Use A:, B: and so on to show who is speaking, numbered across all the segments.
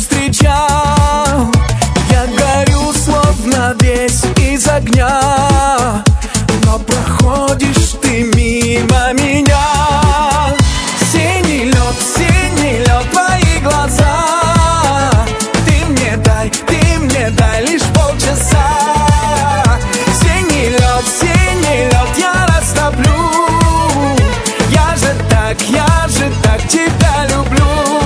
A: встречал. Я горю, словно весь из огня, но проходишь ты мимо меня. Синий лед, твои глаза. Ты мне дай лишь полчаса. Синий лед, я растоплю. Я же так тебя люблю.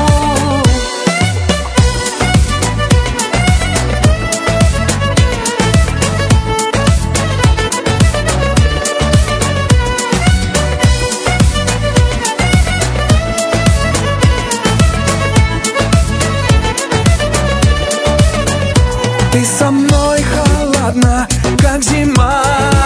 A: Ты со мной холодна, как зима,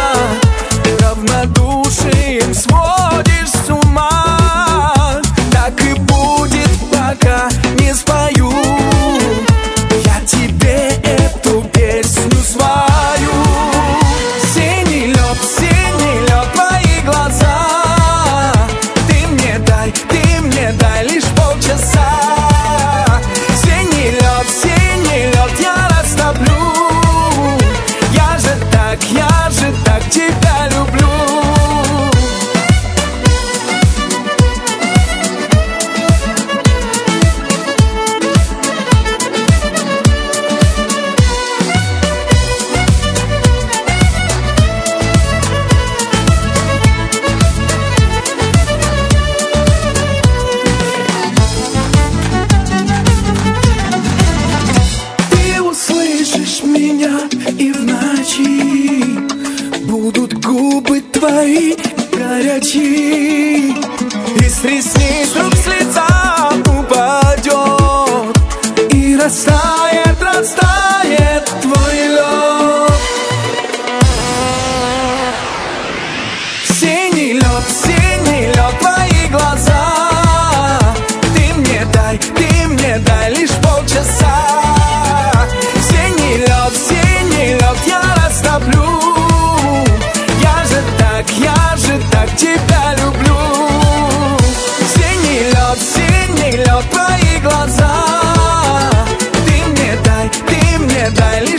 A: равнодушием сводишь с ума. Так и будет, пока не спою я тебе эту песню свою. Синий лед, твои глаза. Ты мне дай лишь полчаса. Синий лед, я растоплю. Я же так тебя люблю. Меня и в ночи будут губы твои горячи, и с ресниц вдруг с лица упадет, и растает твой лед. Синий лед, твои глаза. Ты мне дай лишь полчаса. Синий лед, я растоплю. Я же так тебя люблю. Синий лед, твои глаза. Ты мне дай лишь